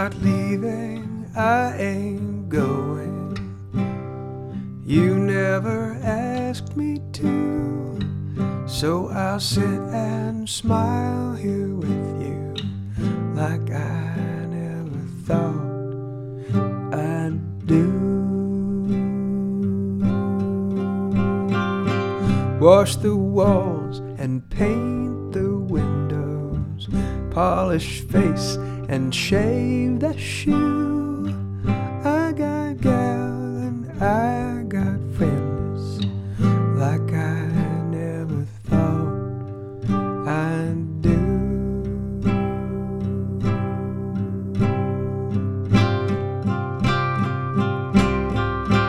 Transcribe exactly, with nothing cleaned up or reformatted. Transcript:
not leaving, I ain't going. You never asked me to, so I'll sit and smile here with you like I never thought I'd do. Wash the walls and paint the windows, polish face and shave the shoe. I got gal and I